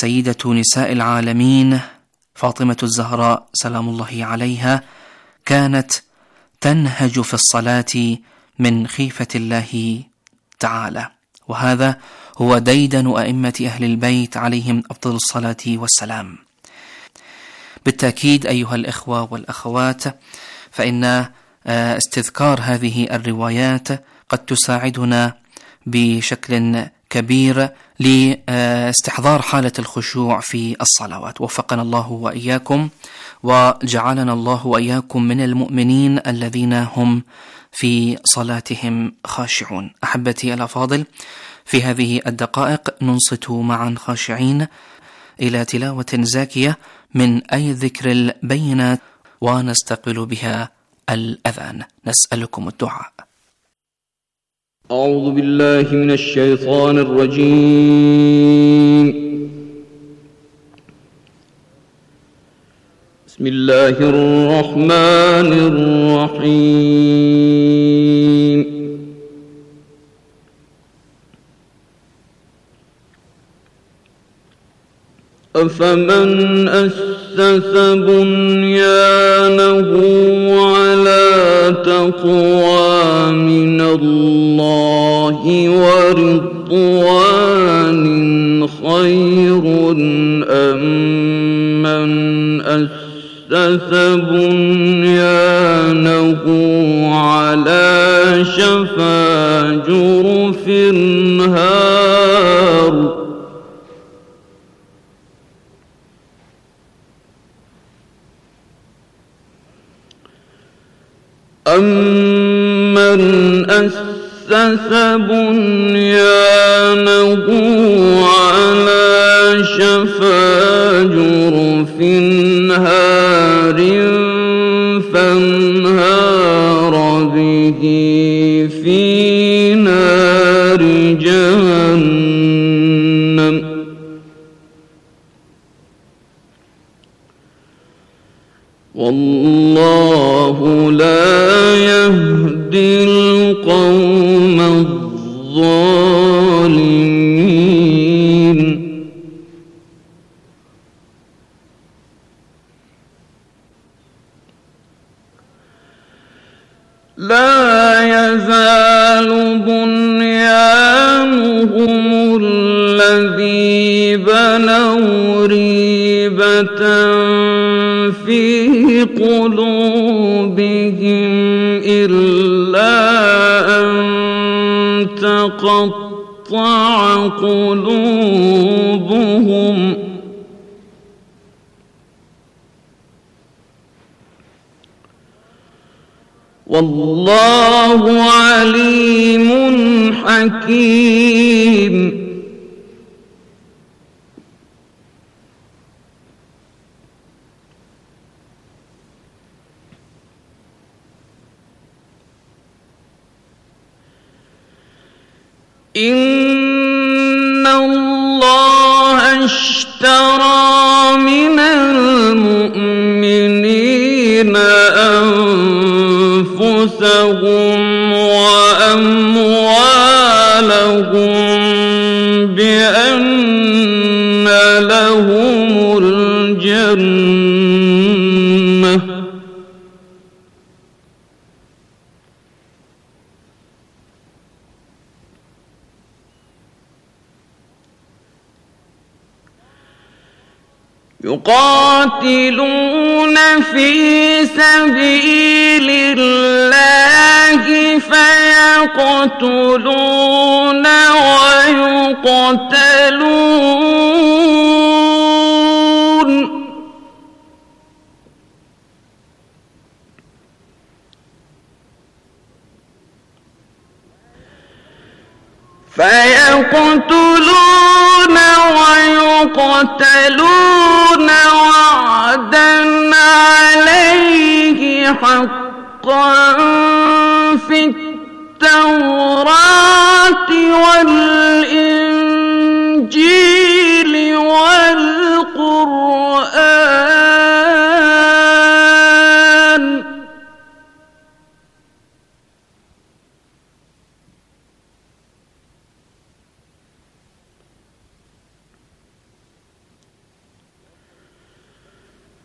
سيدة نساء العالمين فاطمة الزهراء سلام الله عليها كانت تنهج في الصلاة من خيفة الله تعالى، وهذا هو ديدن أئمة أهل البيت عليهم أفضل الصلاة والسلام. بالتأكيد أيها الإخوة والأخوات، فإن استذكار هذه الروايات قد تساعدنا بشكل كبير لاستحضار حالة الخشوع في الصلوات. وفقنا الله وإياكم، وجعلنا الله وإياكم من المؤمنين الذين هم في صلاتهم خاشعون. أحبتي الأفاضل، في هذه الدقائق ننصت معا خاشعين إلى تلاوة زاكية من أي ذكر البينات ونستقبل بها الأذان. نسألكم الدعاء. أعوذ بالله من الشيطان الرجيم. بسم الله الرحمن الرحيم. أفمن أسس بنيانه على تقوى من الله ورضوان خير أم من أسس بنيانه على شفا جرف هار أَمَّنْ أَسَّسَ بُنْيَانَهُ عَلَى شَفَا جُرُفٍ هَارٍ فَانْهَارَ بِهِ فِي نَارِ جَهَنَّمَ والله لا يهدي القوم الظالمين. لا يزال بنيانهم الذي بنوا ريبة في قلوبهم إلا أن تقطع قلوبهم والله عليم حكيم. إن الله اشترى من المؤمنين أنفسهم وأموالهم بأن لهم الجنة يقاتلون في سبيل الله فيقتلون ويقتلون وعدا عليه حقا في التوراة والإنجيل والقرآن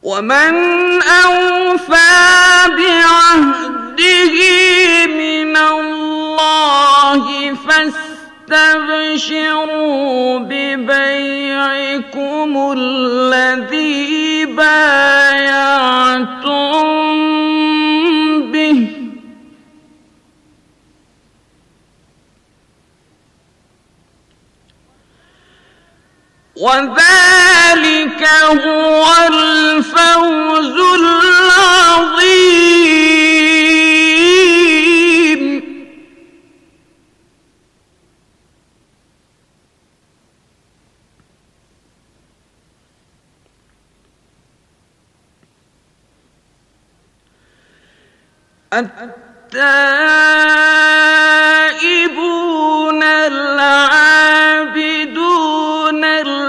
ومن أوفى بعهده من الله فاستبشروا ببيعكم الذي بايعتم به وذلك هو الفوز العظيم. التائبون العابدون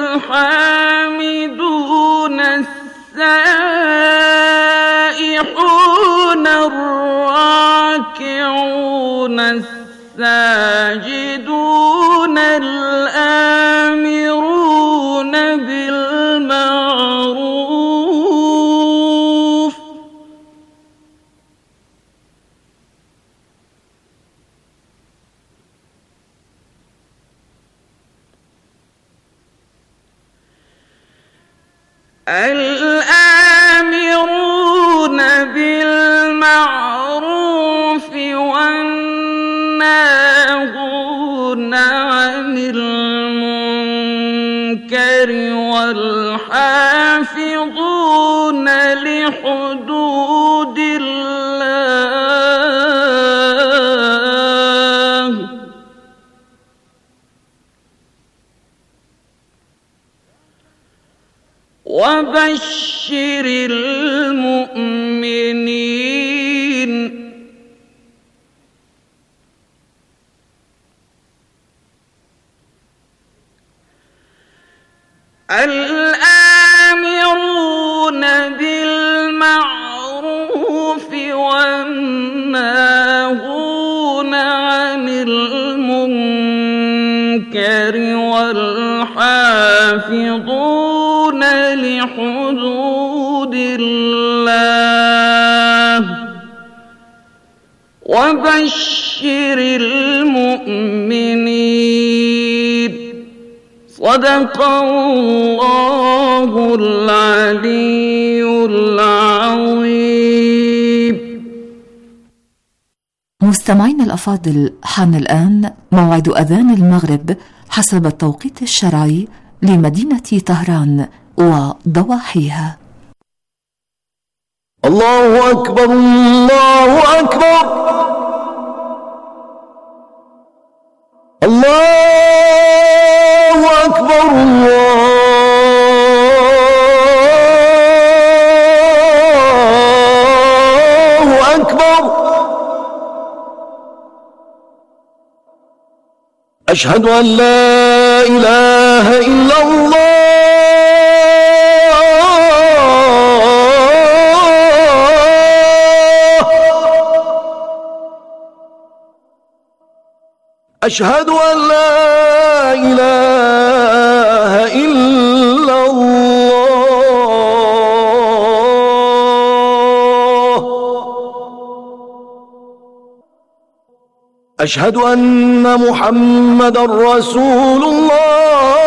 الحامدون السائحون الراكعون الساجدون الآمرون بالمعروف الآمرون بالمعروف والناهون عن المنكر والحافظون لحدود الله وبشر المؤمنين. الآمرون بالمعروف والناهون عن المنكر والحافظون لحدود الله وبشر المؤمنين. صدق الله العلي العظيم. مستمعين الأفاضل، حان الآن موعد أذان المغرب حسب التوقيت الشرعي لمدينة طهران وضواحيها. الله أكبر الله أكبر الله أكبر الله أكبر. أشهد أن لا إله إلا الله أشهد أن لا إله إلا الله أشهد أن محمدا رسول الله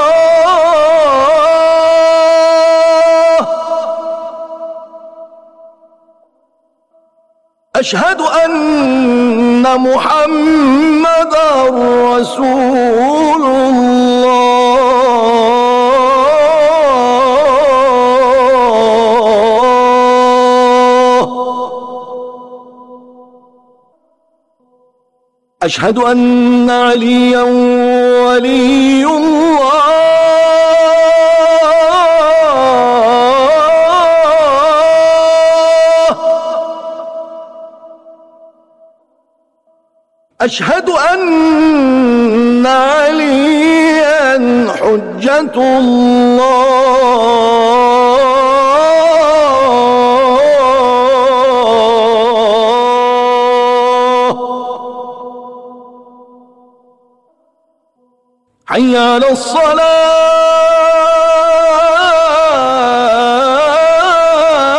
أشهد أن محمدا رسول الله أشهد أن عليا ولي الله أشهد أن عليا حجة الله حي على الصلاة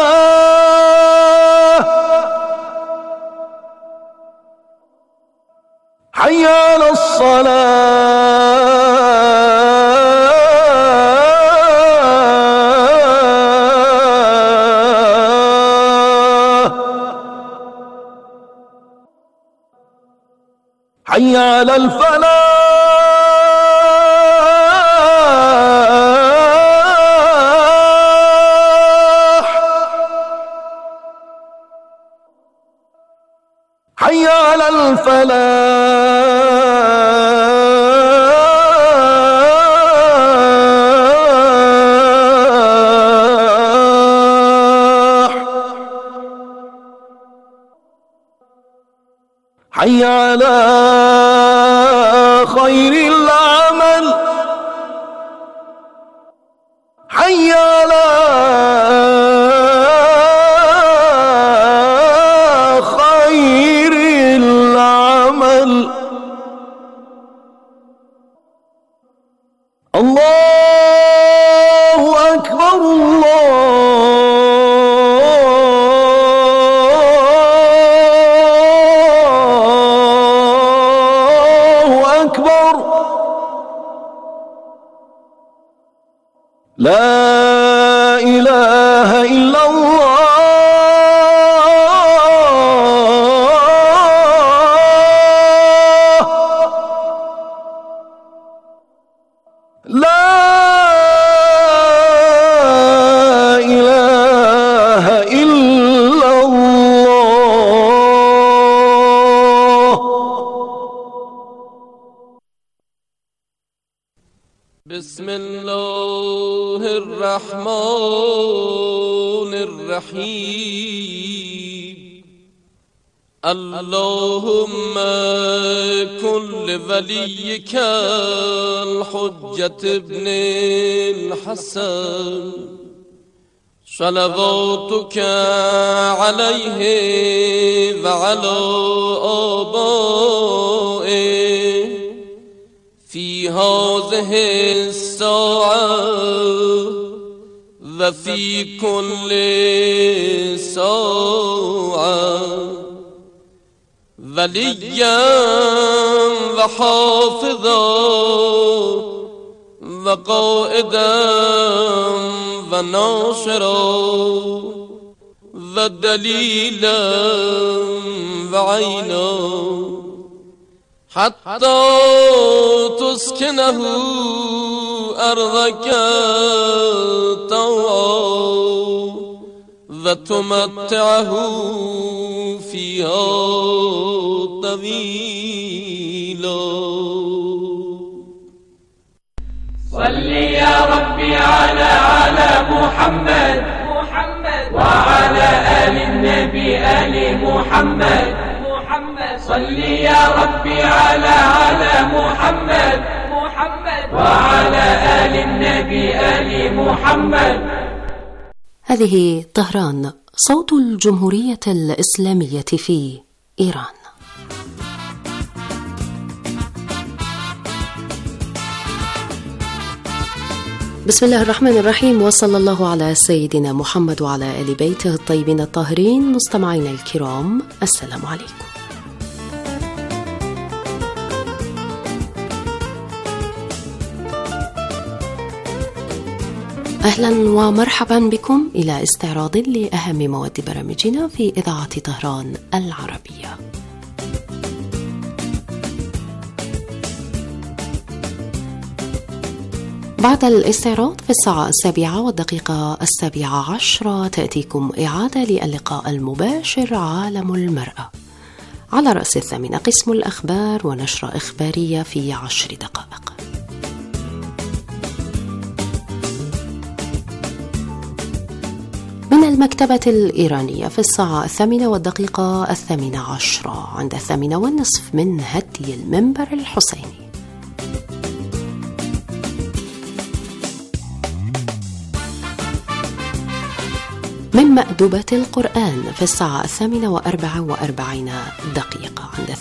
حي على الفلاح حي على الفلاح حي على خير العمل حي على خير العمل الله أكبر الله أكبر لا إله إلا الله لا إله إلا الله. بسم الله الرحمن الرحيم. اللهم كن لوليك الحجة ابن الحسن صلواتك عليه وعلى آبائه في هذه الساعة وفي كل ساعة وليا وحافظا وقائدا وناصرا ودليلا وعينا حتى تسكنه أرضك طوعا وتمتعه فيها طويلا. صل يا ربي على محمد وعلى آل النبي آل محمد. صل يا ربي على محمد وعلى آل النبي آل محمد. هذه طهران، صوت الجمهورية الإسلامية في إيران. بسم الله الرحمن الرحيم، وصلى الله على سيدنا محمد وعلى آل بيته الطيبين الطاهرين. مستمعينا الكرام، السلام عليكم. أهلا ومرحبا بكم إلى استعراض لأهم مواد برامجنا في إذاعة طهران العربية. بعد الاستعراض في الساعة 7:17 تأتيكم إعادة للقاء المباشر عالم المرأة. على رأس 8 قسم الأخبار ونشرة إخبارية في 10 دقائق. من المكتبة الإيرانية في الساعة 8:18 عند 8:30 من هدي المنبر الحسيني. من مأدبة القرآن في الساعة 8:44 عند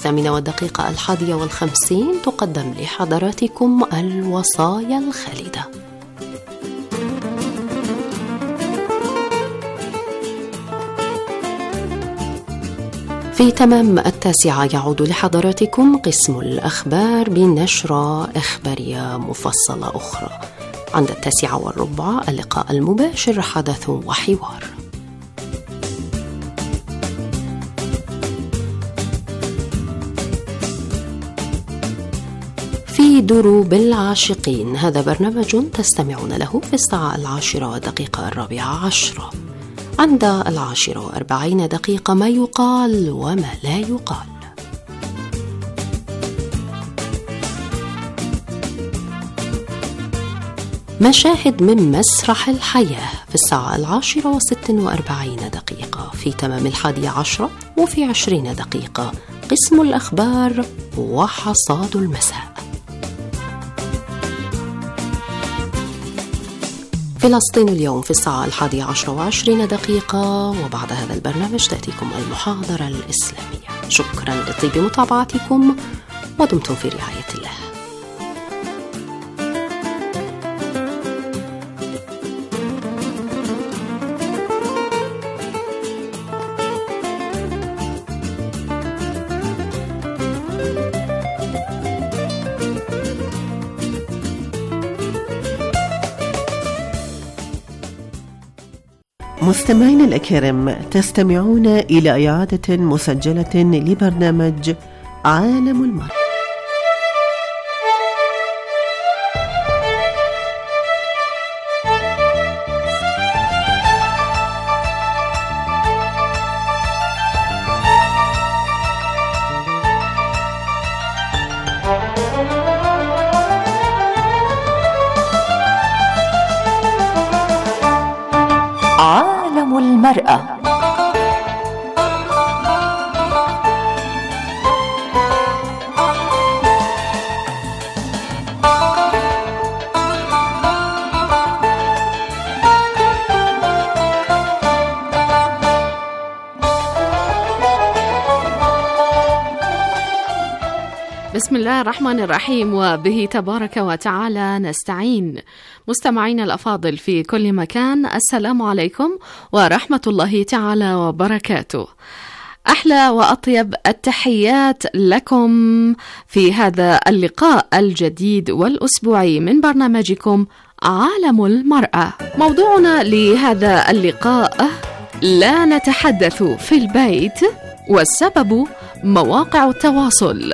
8:50 تقدم لحضراتكم الوصايا الخالدة. في تمام 9 يعود لحضراتكم قسم الأخبار بنشرة إخبارية مفصلة أخرى. عند 9:15 اللقاء المباشر حدث وحوار. في دروب العاشقين. هذا برنامج تستمعون له في الساعة 10:04. عند 10:40 ما يقال وما لا يقال. مشاهد من مسرح الحياة في الساعة 10:46. في تمام 11 وفي 20 دقيقة قسم الأخبار وحصاد المساء. فلسطين اليوم في الساعة 11:20. وبعد هذا البرنامج تأتيكم المحاضرة الإسلامية. شكرا لطيب متابعتكم ودمتم في رعاية الله. مستمعين الأكارم، تستمعون إلى إعادة مسجلة لبرنامج عالم المرأة. عالم المرأة. بسم الله الرحمن الرحيم، وبه تبارك وتعالى نستعين. مستمعين الأفاضل في كل مكان، السلام عليكم ورحمة الله تعالى وبركاته. أحلى وأطيب التحيات لكم في هذا اللقاء الجديد والأسبوعي من برنامجكم عالم المرأة. موضوعنا لهذا اللقاء: لا نتحدث في البيت، والسبب مواقع التواصل.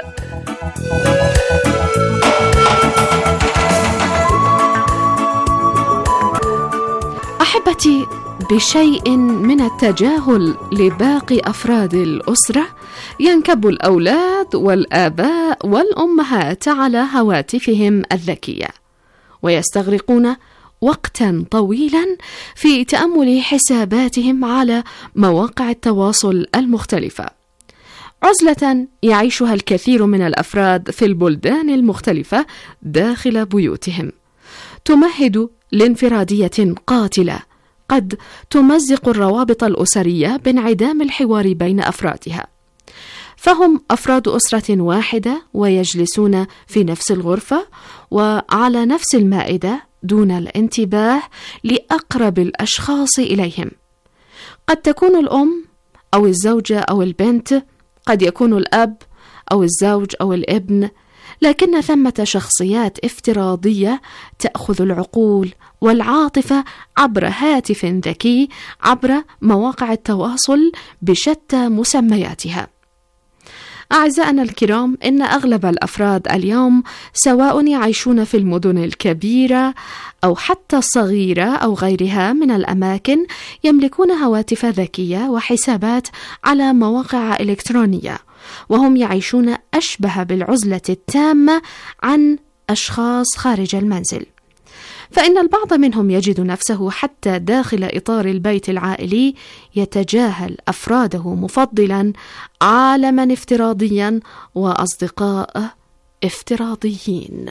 أحبتي، بشيء من التجاهل لباقي أفراد الأسرة ينكب الأولاد والآباء والأمهات على هواتفهم الذكية، ويستغرقون وقتا طويلا في تأمل حساباتهم على مواقع التواصل المختلفة. عزلة يعيشها الكثير من الأفراد في البلدان المختلفة داخل بيوتهم، تمهد لانفرادية قاتلة قد تمزق الروابط الأسرية بانعدام الحوار بين أفرادها. فهم أفراد أسرة واحدة ويجلسون في نفس الغرفة وعلى نفس المائدة دون الانتباه لأقرب الأشخاص إليهم. قد تكون الأم أو الزوجة أو البنت، قد يكون الأب أو الزوج أو الابن، لكن ثمة شخصيات افتراضية تأخذ العقول والعاطفة عبر هاتف ذكي عبر مواقع التواصل بشتى مسمياتها. أعزائنا الكرام، إن أغلب الأفراد اليوم سواء يعيشون في المدن الكبيرة أو حتى الصغيرة أو غيرها من الأماكن يملكون هواتف ذكية وحسابات على مواقع إلكترونية، وهم يعيشون أشبه بالعزلة التامة عن أشخاص خارج المنزل. فإن البعض منهم يجد نفسه حتى داخل إطار البيت العائلي يتجاهل أفراده، مفضلا عالما افتراضيا وأصدقاء افتراضيين.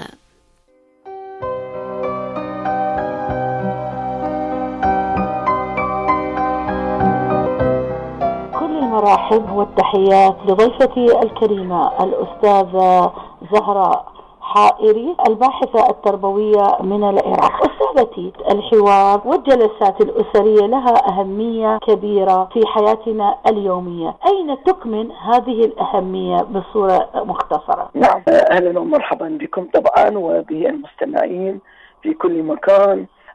كل المراحب والتحيات لضيفتي الكريمة الأستاذة زهراء حائري، الباحثة التربوية من العراق. أستاذتي، الحوار والجلسات الأسرية لها أهمية كبيرة في حياتنا اليومية، أين تكمن هذه الأهمية بصورة مختصرة؟ نعم، أهلا ومرحبا بكم طبعا وبالمستمعين في كل مكان.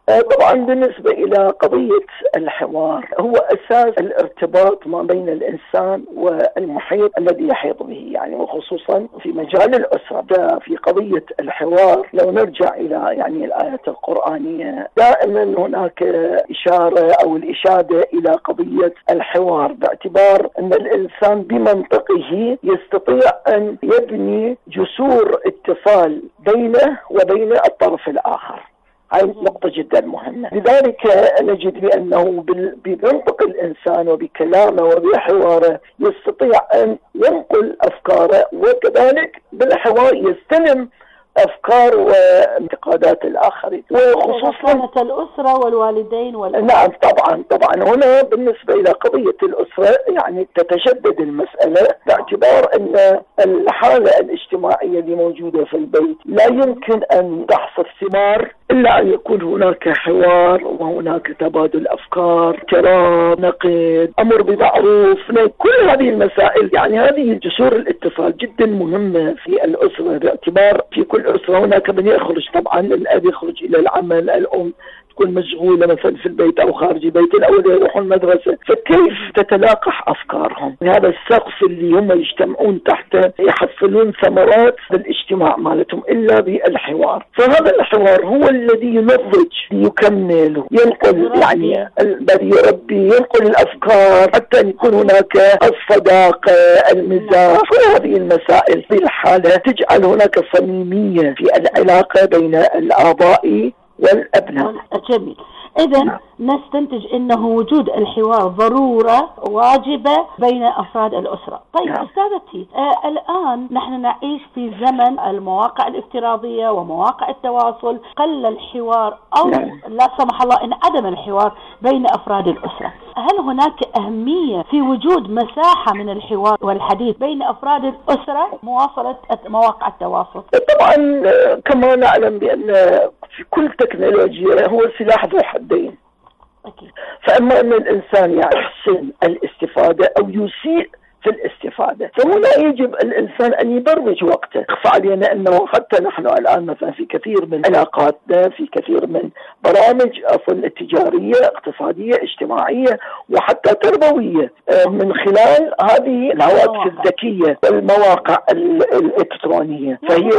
طبعا بالنسبة إلى قضية الحوار، هو أساس الارتباط ما بين الإنسان والمحيط الذي يحيط به، يعني وخصوصا في مجال الأسرة. في قضية الحوار لو نرجع إلى يعني الآيات القرآنية دائما هناك إشارة أو الإشادة إلى قضية الحوار، باعتبار أن الإنسان بمنطقه يستطيع أن يبني جسور اتصال بينه وبين الطرف الآخر. هاي نقطة جدا مهمة. لذلك نجد بأنه بمنطق الإنسان وبكلامه وبحواره يستطيع أن ينقل أفكاره، وكذلك بالحوار يستلم أفكار وانتقادات الآخرين، وخصوصا الأسرة والوالدين نعم طبعا هنا بالنسبة إلى قضية الأسرة يعني تتشدد المسألة، باعتبار أن الحالة الاجتماعية اللي موجودة في البيت لا يمكن أن تحصد ثمار إلا أن يكون هناك حوار وهناك تبادل أفكار، احترام، نقد، أمر بمعروف، كل هذه المسائل. يعني هذه جسور الاتصال جدا مهمة في الأسرة، باعتبار في كل أسرة هناك من يخرج، طبعا الأب يخرج إلى العمل، الأم تكون مشغولة مثلا في البيت أو خارج البيت، الأولاد يروحون المدرسة، فكيف تتلاقح أفكارهم؟ هذا السقف اللي هم يجتمعون تحته يحصلون ثمرات بالاجتماع مالتهم إلا بالحوار. فهذا الحوار هو الذي ينضج، يكمل، ينقل، يعني الذي يربي، ينقل الأفكار حتى يكون هناك الصداقة، المزاح، كل هذه المسائل في الحالة تجعل هناك صميمية في العلاقة بين الآباء والأبناء. جميل. إذن نستنتج أنه وجود الحوار ضرورة واجبة بين أفراد الأسرة. طيب أستاذتي، الآن نحن نعيش في زمن المواقع الافتراضية ومواقع التواصل، قل الحوار أو لا سمح الله انعدم الحوار بين أفراد الأسرة. هل هناك أهمية في وجود مساحة من الحوار والحديث بين أفراد الأسرة مواصلة مواقع التواصل؟ طبعا كما نعلم بأن في كل تكنولوجيا هو سلاح ذو حدين. فأما أن الإنسان يحسن الاستفادة أو يسيء في الاستفادة، فهنا يجب الإنسان أن يبرمج وقته. اخفى علينا أنه حتى نحن الآن مثلا في كثير من علاقاتنا، في كثير من برامج التجارية، اقتصادية، اجتماعية وحتى تربوية، من خلال هذه الهواتف الذكية والمواقع الإلكترونية، فهي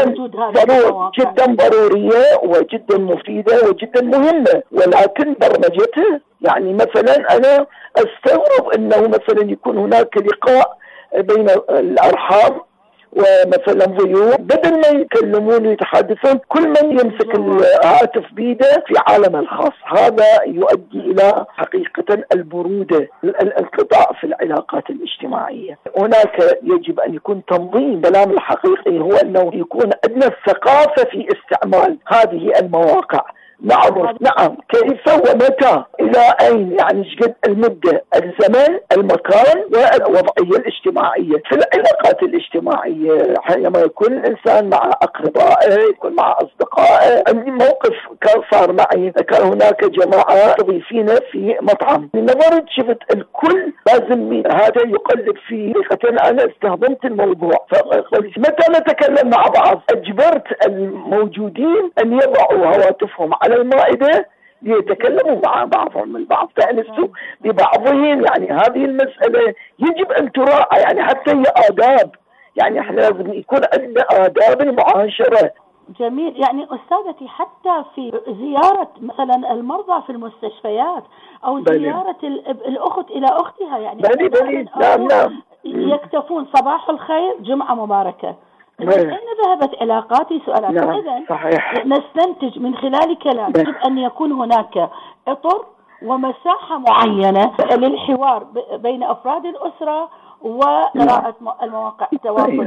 جدا ضرورية وجدا مفيدة وجدا مهمة، ولكن برمجتها يعني مثلا أنا أستغرب أنه مثلا يكون هناك لقاء بين الأرحام ومثلا ضيوف، بدل ما يتكلمون ويتحدثون كل من يمسك الهاتف بيده في عالم الخاص. هذا يؤدي إلى حقيقة البرودة، الانقطاع في العلاقات الاجتماعية. هناك يجب أن يكون تنظيم. الكلام الحقيقي هو أنه يكون عندنا الثقافة في استعمال هذه المواقع، نعم كيف ومتى إلى أين، يعني شقد المدة، الزمن، المكان والوضعية الاجتماعية. في العلاقات الاجتماعية حينما يكون الإنسان مع أقربائه، يكون مع أصدقائه. عندي موقف كان صار معي، كان هناك جماعة تضيفين في مطعم، نظرت شفت الكل لازم هذا يقلب فيه. أنا استخدمت الموضوع، متى نتكلم مع بعض أجبرت الموجودين أن يضعوا هواتفهم على المائدة ليتكلموا مع بعضهم البعض، فأنسوا ببعضهم. يعني هذه المسألة يجب أن تراعى، يعني حتى هي آداب، يعني احنا لازم يكون عندنا آداب المعاشرة. جميل. يعني أستاذتي حتى في زيارة مثلا المرضى في المستشفيات أو زيارة الأخت إلى أختها، يعني نعم يكتفون صباح الخير، جمعة مباركة. إن ذهبت علاقاتي سؤالات. إذن نستنتج من خلال كلام يجب أن يكون هناك إطر ومساحة معينة للحوار بين أفراد الأسرة وقراءة المواقع التواصل.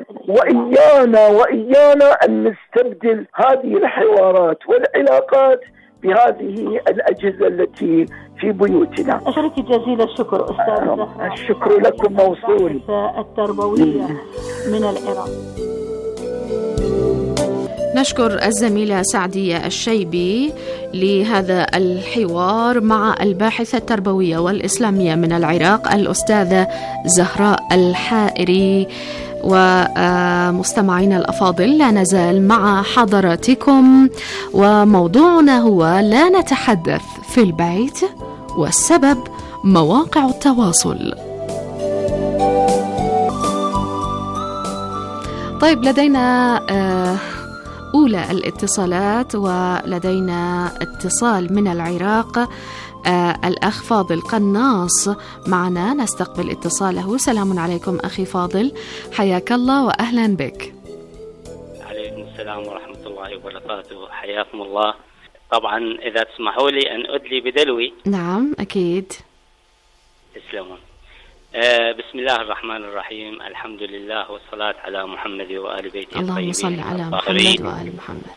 وإيانا أن نستبدل هذه الحوارات والعلاقات بهذه الأجهزة التي في بيوتنا. أشكرك جزيل الشكر أستاذة. الشكر لكم موصول. التربوية من العراق. نشكر الزميلة سعدية الشيبي لهذا الحوار مع الباحثة التربوية والإسلامية من العراق الأستاذة زهراء الحائري. ومستمعينا الأفاضل، لا نزال مع حضراتكم وموضوعنا هو لا نتحدث في البيت، والسبب مواقع التواصل. طيب، لدينا أولى الاتصالات، ولدينا اتصال من العراق. الأخ فاضل قناص معنا، نستقبل اتصاله. سلام عليكم أخي فاضل، حياك الله وأهلا بك. عليكم السلام ورحمة الله وبركاته، حياكم الله. طبعا إذا تسمحوا لي أن أدلي بدلوي. نعم أكيد. تسلمون. بسم الله الرحمن الرحيم، الحمد لله والصلاة على محمد وآل بيته الطيبين. اللهم صل على محمد وآل محمد.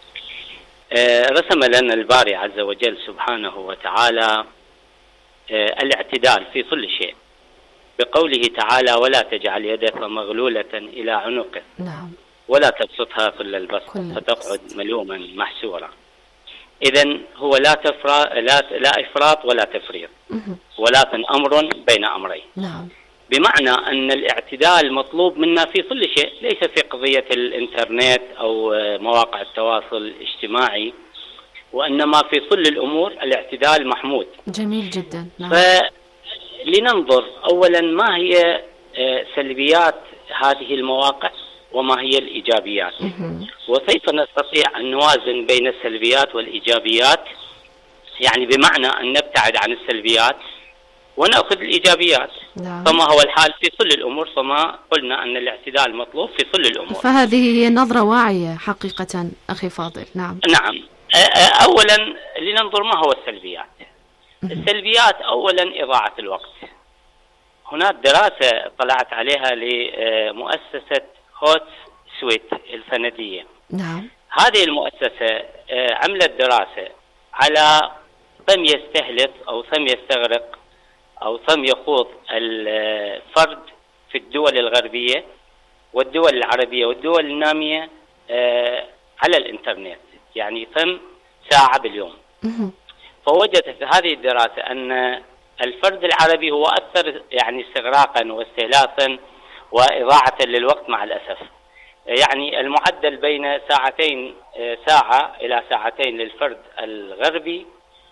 رسم لنا الباري عز وجل سبحانه وتعالى الاعتدال في كل شيء بقوله تعالى: ولا تجعل يدك مغلولة إلى عنقك ولا تبسطها كل البسط فتقعد ملوما محسورا. إذن هو لا إفراط ولا تفريط، ولكن أمر بين أمرين. بمعنى أن الاعتدال مطلوب منا في كل شيء، ليس في قضية الإنترنت أو مواقع التواصل الاجتماعي، وإنما في كل الأمور الاعتدال محمود. جميل جدا. فلننظر أولا ما هي سلبيات هذه المواقع وما هي الإيجابيات، وكيف نستطيع أن نوازن بين السلبيات والإيجابيات، يعني بمعنى أن نبتعد عن السلبيات ونأخذ الإيجابيات. فما هو الحال في كل الأمور، فما قلنا أن الاعتدال مطلوب في كل الأمور. فهذه هي نظرة واعية حقيقة أخي فاضل. نعم. أولا لننظر ما هو السلبيات. السلبيات أولا إضاعة الوقت. هناك دراسة طلعت عليها لمؤسسة هوت سويت الفندية. نعم. هذه المؤسسة عملت دراسة على كم يستهلك أو كم يستغرق أو كم يخوض الفرد في الدول الغربية والدول العربية والدول النامية على الإنترنت، يعني كم ساعة باليوم. فوجدت هذه الدراسة أن الفرد العربي هو أكثر يعني استغراقا واستهلاكا وإضاعة للوقت مع الأسف. يعني المعدل بين ساعة إلى ساعتين للفرد الغربي،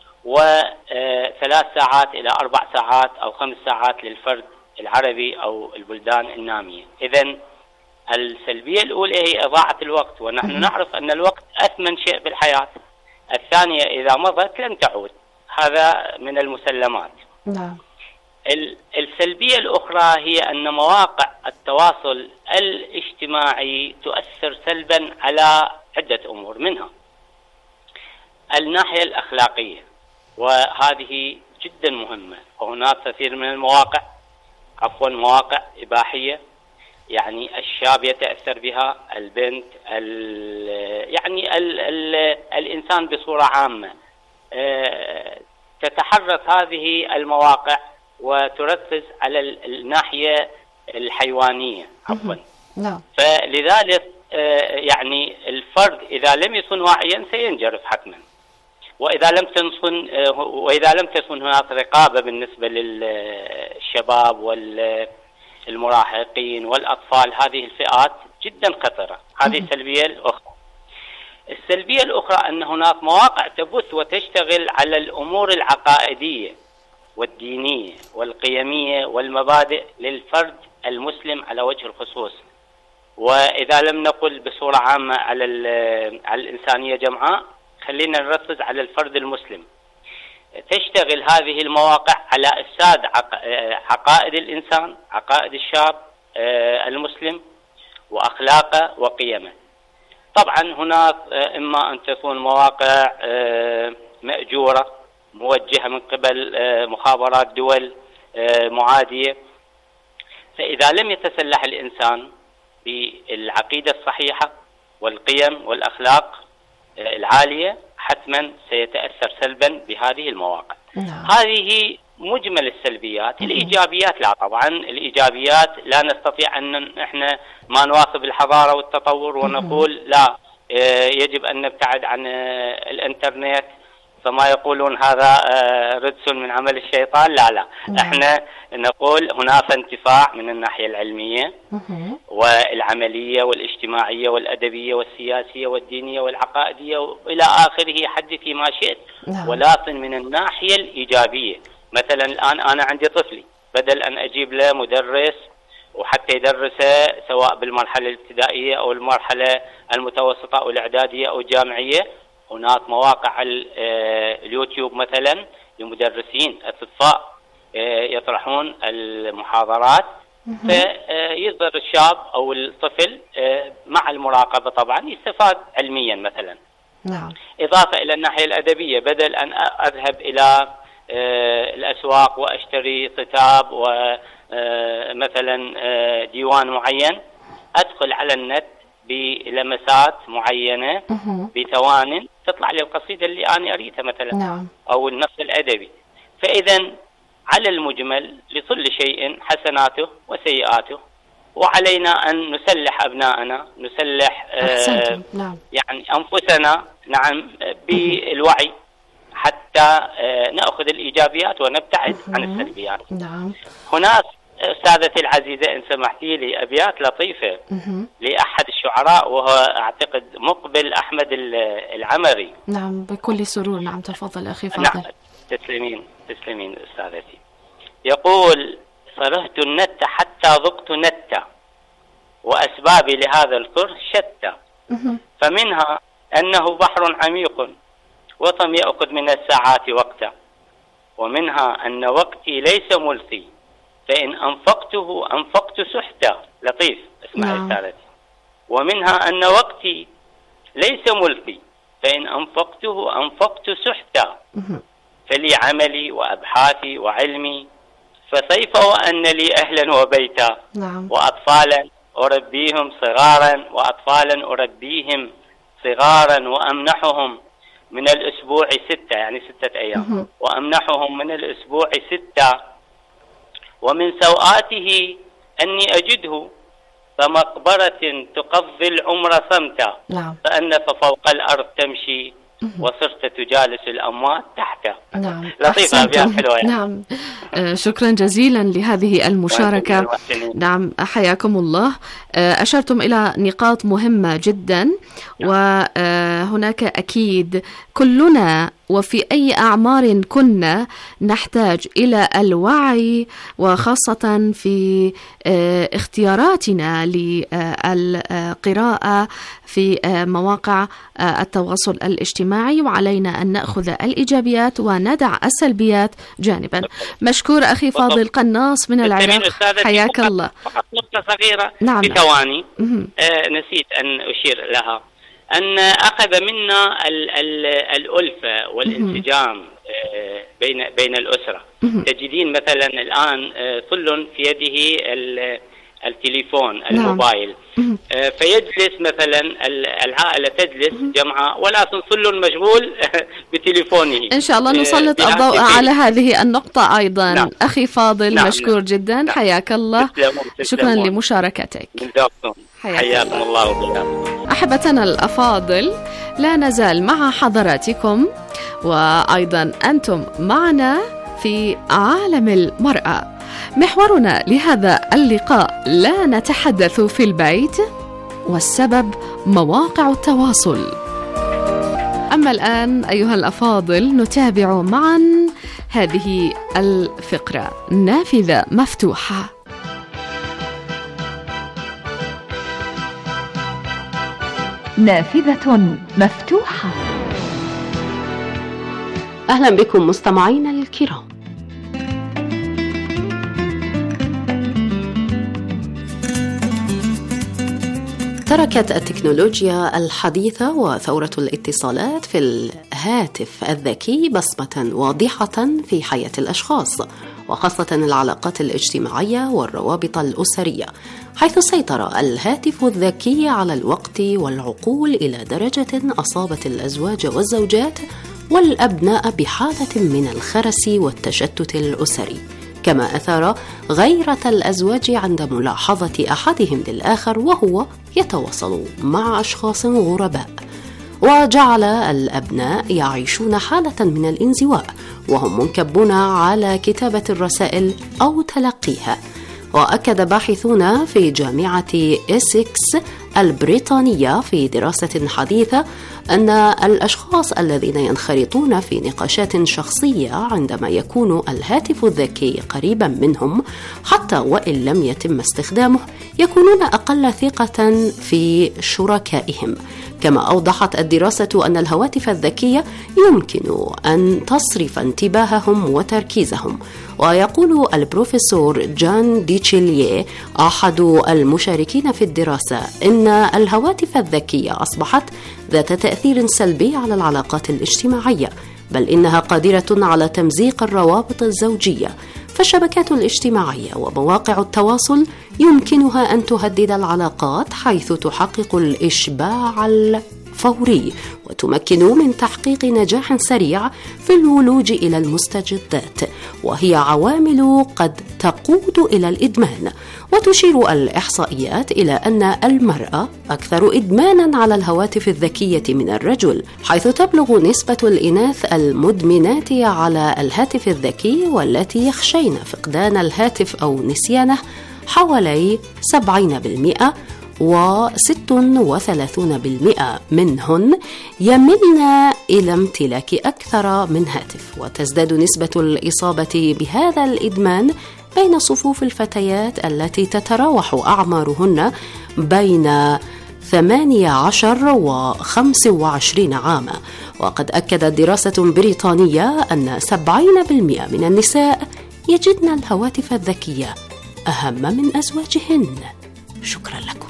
و3 ساعات إلى 4 ساعات أو 5 ساعات للفرد العربي أو البلدان النامية. إذن السلبية الأولى هي إضاعة الوقت، ونحن نعرف أن الوقت أثمن شيء بالحياة. الثانية إذا مضت لن تعود، هذا من المسلمات. السلبية الأخرى هي أن مواقع التواصل الاجتماعي تؤثر سلبا على عدة أمور، منها الناحية الأخلاقية، وهذه جدا مهمة. وهناك كثير من المواقع مواقع إباحية، يعني الشاب يتأثر بها، البنت، يعني الإنسان بصورة عامة. تتحرك هذه المواقع وتركز على الناحية الحيوانية فلذلك يعني الفرد إذا لم يكن واعيا سينجرف حتما، وإذا لم تكن هناك رقابة بالنسبة للشباب والمراهقين والأطفال، هذه الفئات جدا خطرة. هذه السلبية الأخرى. السلبية الأخرى أن هناك مواقع تبث وتشتغل على الأمور العقائدية والدينية والقيمية والمبادئ للفرد المسلم على وجه الخصوص، وإذا لم نقل بصورة عامة على الإنسانية جمعاء، خلينا نركز على الفرد المسلم. تشتغل هذه المواقع على إفساد عقائد الإنسان، عقائد الشاب المسلم وأخلاقه وقيمه. طبعا هناك إما أن تكون مواقع مأجورة موجهة من قبل مخابرات دول معادية، فإذا لم يتسلح الإنسان بالعقيدة الصحيحة والقيم والأخلاق العالية حتما سيتأثر سلبا بهذه المواقع. هذه مجمل السلبيات. الإيجابيات لا، طبعا الإيجابيات لا نستطيع أن احنا ما نواكب الحضارة والتطور ونقول لا يجب أن نبتعد عن الإنترنت فما يقولون هذا رجس من عمل الشيطان. لا احنا نقول هناك انتفاع من الناحية العلمية والعملية والاجتماعية والأدبية والسياسية والدينية والعقائدية وإلى آخره، حدثي ما شئت. ولكن من الناحية الإيجابية، مثلا الآن أنا عندي طفلي، بدل أن أجيب له مدرس وحتى يدرسه سواء بالمرحلة الابتدائية أو المرحلة المتوسطة أو الإعدادية أو الجامعية، هناك مواقع اليوتيوب مثلا لمدرسين أطباء يطرحون المحاضرات، فيصدر الشاب أو الطفل مع المراقبة طبعا يستفاد علميا مثلا. إضافة إلى الناحية الأدبية، بدل أن أذهب إلى الأسواق وأشتري كتاب ومثلا ديوان معين، أدخل على النت بلمسات معينة بثوان تطلع لي القصيدة اللي أنا أريدها مثلا أو النص الأدبي. فإذا على المجمل لكل شيء حسناته وسيئاته، وعلينا أن نسلح أبناءنا، نسلح يعني أنفسنا بالوعي حتى نأخذ الإيجابيات ونبتعد عن السلبيات. هناك أستاذتي العزيزة إن سمحتي لي أبيات لطيفة لأحد الشعراء، وهو أعتقد مقبل أحمد العمري. نعم بكل سرور. نعم تفضل أخي فاضل. نعم تسلمين أستاذتي. يقول: صرهت النت حتى ذقت نتا، وأسبابي لهذا الكره شتى، فمنها أنه بحر عميق وطم يأخذ من الساعات وقتا، ومنها أن وقتي ليس ملقي فإن أنفقته أنفقت سحتا. لطيف، اسمعي أستاذتي. ومنها أن وقتي ليس ملقي فإن أنفقته أنفقت سحتا، فلي عملي وأبحاثي وعلمي، فسيف وأن لي أهلا وبيتا، وأطفالا أربيهم صغارا وأمنحهم من الأسبوع 6، يعني 6 أيام، وأمنحهم من الأسبوع 6. ومن سوآته أني أجده فمقبرة تقضي العمر صمتا، فأنف فوق الأرض تمشي وصرت تجالس الأموات تحته. لطيفة أبيات حلوة يعني. نعم شكرا جزيلا لهذه المشاركة. نعم حياكم الله. أشرتم إلى نقاط مهمة جدا، وهناك أكيد كلنا وفي أي أعمار كنا نحتاج إلى الوعي، وخاصة في اختياراتنا للقراءة في مواقع التواصل الاجتماعي، وعلينا أن نأخذ الإيجابيات وندع السلبيات جانبا. مشكور أخي فاضل قناص من العراق، حياك الله. فقط نقطة صغيرة بثواني نسيت أن أشير لها، أن أخذ منا الألفة والانسجام بين الأسرة. تجدين مثلا الآن كل في يده التليفون الموبايل، فيجلس مثلا العائلة تجلس جمعة ولكن كل مشغول بتليفونه. إن شاء الله نسلط الضوء على هذه النقطة أيضا. أخي فاضل مشكور جدا، حياك الله. شكرا لمشاركتك. حياكم الله وبياكم. أحبتنا الأفاضل، لا نزال مع حضراتكم وأيضا أنتم معنا في عالم المرأة. محورنا لهذا اللقاء: لا نتحدث في البيت، والسبب مواقع التواصل. أما الآن أيها الأفاضل نتابع معا هذه الفقرة، نافذة مفتوحة. نافذة مفتوحة. أهلا بكم مستمعينا الكرام. تركت التكنولوجيا الحديثة وثورة الاتصالات في الهاتف الذكي بصمة واضحة في حياة الأشخاص، وخاصة العلاقات الاجتماعية والروابط الأسرية، حيث سيطر الهاتف الذكي على الوقت والعقول إلى درجة أصابت الأزواج والزوجات والأبناء بحالة من الخرس والتشتت الأسري، كما أثار غيرة الأزواج عند ملاحظة أحدهم للآخر وهو يتواصل مع أشخاص غرباء. وجعل الأبناء يعيشون حالة من الانزواء وهم منكبون على كتابة الرسائل أو تلقيها. وأكد باحثون في جامعة إسكس البريطانية في دراسة حديثة أن الأشخاص الذين ينخرطون في نقاشات شخصية عندما يكون الهاتف الذكي قريبا منهم حتى وإن لم يتم استخدامه يكونون أقل ثقة في شركائهم. كما أوضحت الدراسة أن الهواتف الذكية يمكن أن تصرف انتباههم وتركيزهم. ويقول البروفيسور جان ديتشيليه أحد المشاركين في الدراسة إن الهواتف الذكية أصبحت ذات تأثير سلبي على العلاقات الاجتماعية، بل إنها قادرة على تمزيق الروابط الزوجية. فالشبكات الاجتماعية ومواقع التواصل يمكنها أن تهدد العلاقات حيث تحقق الإشباع الفوري وتمكن من تحقيق نجاح سريع في الولوج إلى المستجدات، وهي عوامل قد تقود إلى الإدمان. وتشير الإحصائيات إلى أن المرأة أكثر إدمانا على الهواتف الذكية من الرجل، حيث تبلغ نسبة الإناث المدمنات على الهاتف الذكي والتي يخشين فقدان الهاتف أو نسيانه حوالي 70%، و36% منهن يملن إلى امتلاك أكثر من هاتف. وتزداد نسبة الإصابة بهذا الإدمان بين صفوف الفتيات التي تتراوح أعمارهن بين 18 و 25 عاما. وقد أكدت دراسة بريطانية أن 70% من النساء يجدن الهواتف الذكية أهم من أزواجهن. شكرا لكم.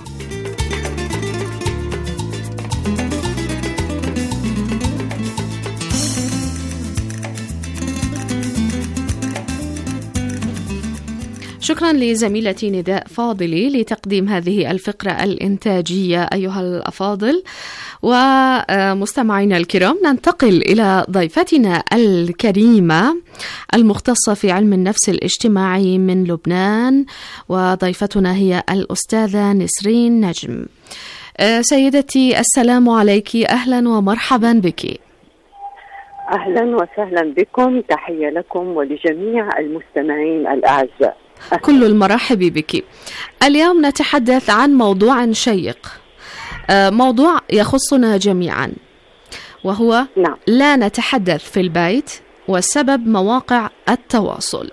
شكرا لزميلتي نداء فاضلي لتقديم هذه الفقرة الإنتاجية. أيها الأفاضل ومستمعينا الكرام، ننتقل إلى ضيفتنا الكريمة المختصة في علم النفس الاجتماعي من لبنان، وضيفتنا هي الأستاذة نسرين نجم. سيدتي السلام عليك، أهلا ومرحبا بك. أهلا وسهلا بكم، تحية لكم ولجميع المستمعين الأعزاء. كل المرحب بك. اليوم نتحدث عن موضوع شيق، موضوع يخصنا جميعا، وهو لا نتحدث في البيت والسبب مواقع التواصل.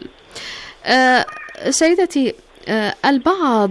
سيدتي، البعض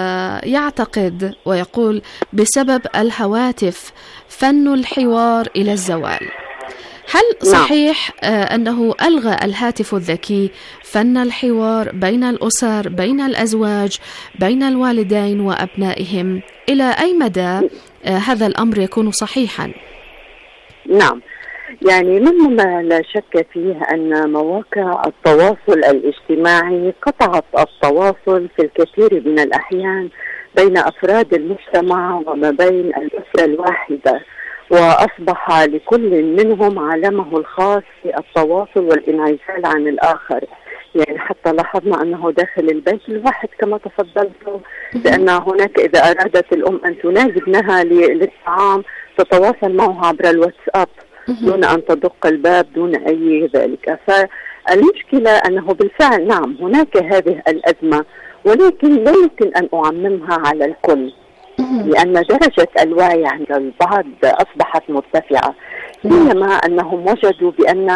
يعتقد ويقول بسبب الهواتف فن الحوار إلى الزوال. هل صحيح أنه ألغى الهاتف الذكي فن الحوار بين الأسر، بين الأزواج، بين الوالدين وأبنائهم؟ إلى أي مدى هذا الأمر يكون صحيحا؟ نعم، يعني مما لا شك فيه أن مواقع التواصل الاجتماعي قطعت التواصل في الكثير من الأحيان بين أفراد المجتمع وما بين الأسرة الواحدة، وأصبح لكل منهم عالمه الخاص في التواصل والانعزال عن الآخر. يعني حتى لاحظنا أنه داخل البيت الواحد كما تفضلتوا بأن هناك إذا أرادت الأم أن تنادي ابنها للطعام تتواصل معه عبر الواتساب دون أن تدق الباب دون أي ذلك. فالمشكلة أنه بالفعل نعم هناك هذه الأزمة، ولكن لا يمكن أن أعممها على الكل، لأن درجة الوعي عند البعض أصبحت مرتفعة، سيما أنهم وجدوا بأن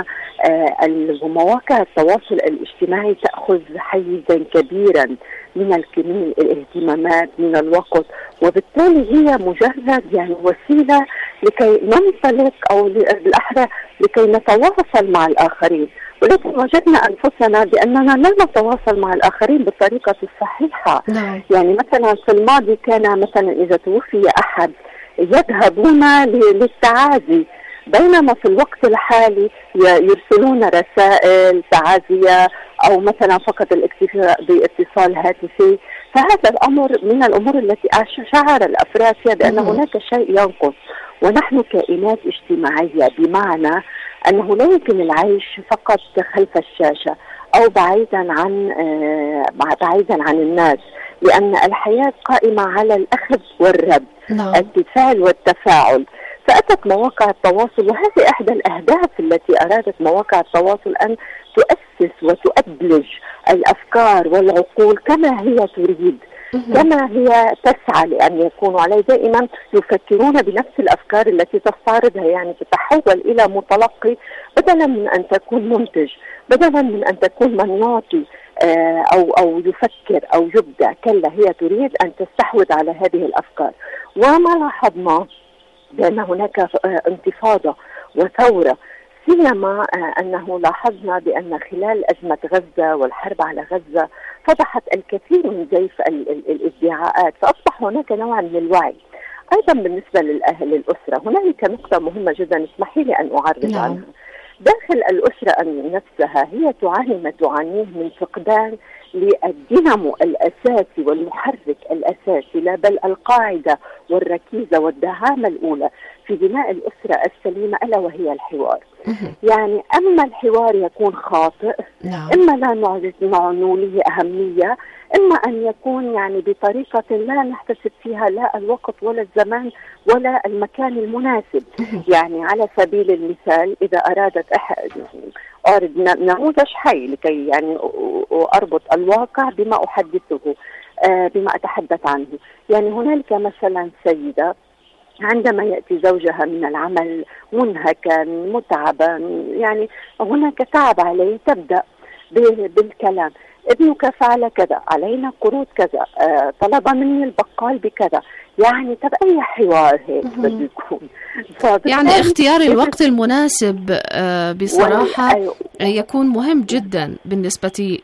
مواقع التواصل الاجتماعي تأخذ حيزا كبيرا من الاهتمامات من الوقت، وبالتالي هي مجرد يعني وسيلة لكي ننطلق أو بالأحرى لكي نتواصل مع الآخرين. ولكن وجدنا أنفسنا بأننا لا نتواصل مع الآخرين بالطريقة الصحيحة. يعني مثلا في الماضي كان مثلا إذا توفي أحد يذهبون للتعازي، بينما في الوقت الحالي يرسلون رسائل تعازية أو مثلا فقط الاكتفاء باتصال هاتفي. فهذا الأمر من الأمور التي شعر الأفراد فيها بأن هناك شيء ينقص، ونحن كائنات اجتماعية، بمعنى أنه لا يمكن العيش فقط خلف الشاشة أو بعيدا عن الناس، لأن الحياة قائمة على الأخذ والرد، التفاعل والتفاعل. فأتت مواقع التواصل، وهذه إحدى الأهداف التي أرادت مواقع التواصل أن تؤسس وتؤدلج الأفكار والعقول كما هي تريد، كما هي تسعى لأن يكونوا عليه. دائما يفكرون بنفس الأفكار التي تستعرضها، يعني تتحول إلى متلقي بدلا من أن تكون منتج، بدلا من أن تكون من يعطي أو يفكر أو يبدع. كلا، هي تريد أن تستحوذ على هذه الأفكار. وما لاحظنا بأن هناك انتفاضة وثورة، سيما أنه لاحظنا بأن خلال أزمة غزة والحرب على غزة فضحت الكثير من زيف الادعاءات، فأصبح هناك نوع من الوعي. أيضا بالنسبة للأسرة هنالك نقطة مهمة جدا، اسمحي لي أن أعرض عنها. داخل الأسرة نفسها هي تعاني ما تعانيه من فقدان للدينامو الأساسي والمحرك الأساسي، لا بل القاعدة والركيزة والدعامة الأولى في بناء الأسرة السليمة، ألا وهي الحوار. يعني أما الحوار يكون خاطئ، إما لا نعنو له أهمية، إما أن يكون يعني بطريقة لا نحتسب فيها لا الوقت ولا الزمان ولا المكان المناسب. يعني على سبيل المثال، إذا أرادت أعرض نموذج حي لكي يعني أربط الواقع بما أحدثه، بما أتحدث عنه. يعني هنالك مثلا سيدة عندما يأتي زوجها من العمل منهكا متعبا، يعني هناك تعب عليه، تبدأ بالكلام: ابنك فعل كذا، علينا قروض كذا، طلب مني البقال بكذا. يعني طب أي حوار هيك بده يكون؟ يعني اختيار الوقت المناسب بصراحة يكون مهم جدا بالنسبة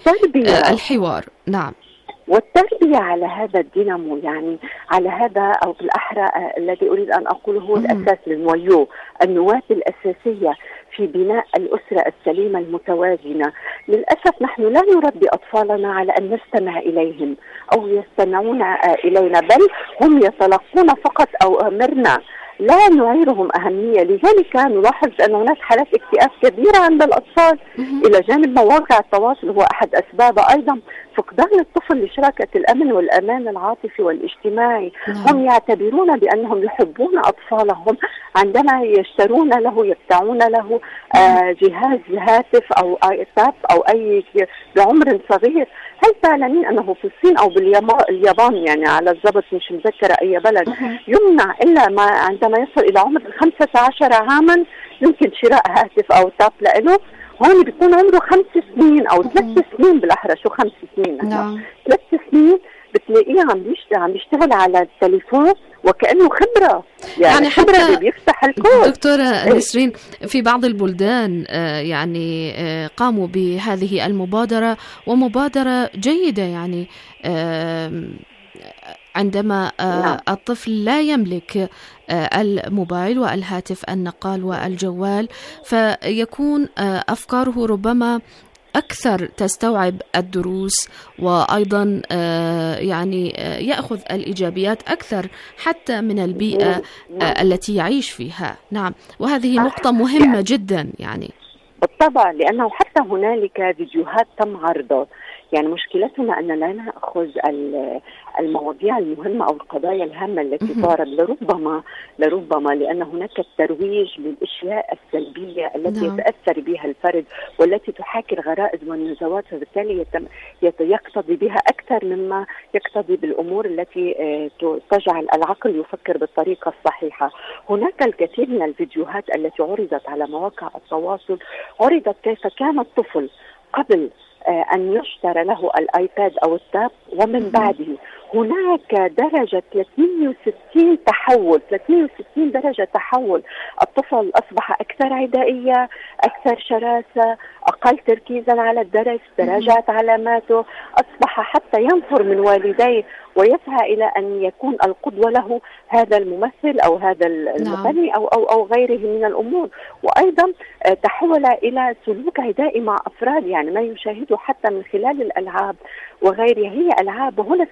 للحوار. نعم، والتربية على هذا الدينامو، يعني على هذا، أو بالأحرى الذي أريد أن أقوله هو الأساس للنويو، النواة الأساسية في بناء الأسرة السليمة المتوازنة. للأسف نحن لا نربي أطفالنا على أن نستمع إليهم أو يستمعون إلينا، بل هم يتلقون فقط أوامرنا، لا نعيرهم أهمية. لذلك نلاحظ أن هناك حالات اكتئاب كبيرة عند الأطفال، إلى جانب مواقع التواصل هو أحد أسبابه. أيضا فقدان الطفل لشراكة الأمن والأمان العاطفي والاجتماعي. هم يعتبرون بأنهم يحبون أطفالهم عندما يشترون له، يبتعون له جهاز هاتف أو آيباد أو أي بعمر صغير. هل تعلمين أنه في الصين أو باليابان، يعني على الضبط مش مذكرة أي بلد، يمنع إلا ما عندما يصل إلى عمر 15 عاما يمكن شراء هاتف أو تاب له. هون بيكون عمره 5 سنين أو 3 سنين بالأحرى. شو 5 سنين؟ 3 سنين بتلاقيه عم بيشتغل على التليفون وكأنه خبرة، يعني خبرة بيفتح الكود. دكتورة نسرين، في بعض البلدان يعني قاموا بهذه المبادرة، ومبادرة جيدة، يعني عندما الطفل لا يملك الموبايل والهاتف النقال والجوال، فيكون أفكاره ربما أكثر تستوعب الدروس، وأيضا يعني يأخذ الإيجابيات أكثر حتى من البيئة التي يعيش فيها. نعم، وهذه نقطة مهمة جدا يعني. بالطبع، لأنه حتى هنالك فيديوهات تم عرضها. يعني مشكلتنا أن لا نأخذ المواضيع المهمة أو القضايا الهامة التي تعرض، لربما لأن هناك الترويج للأشياء السلبية التي يتأثر بها الفرد والتي تحاكي الغرائز والنزوات، فبالتالي يقتضي بها أكثر مما يقتضي بالأمور التي تجعل العقل يفكر بالطريقة الصحيحة. هناك الكثير من الفيديوهات التي عرضت على مواقع التواصل، عرضت كيف كان الطفل قبل أن يشترى له الآيباد أو التاب ومن بعده. هناك درجة 360 تحول، 360 درجة تحول. الطفل أصبح أكثر عدائية، أكثر شراسة، أقل تركيزا على الدرس، تراجعت علاماته، أصبح حتى ينفر من والديه ويسعى إلى أن يكون القدوة له هذا الممثل أو هذا المغني أو غيره من الأمور. وأيضا تحول إلى سلوك عدائي مع أفراد، يعني ما يشاهده حتى من خلال الألعاب وغيرها. هي ألعاب، وهنا اسمحي لي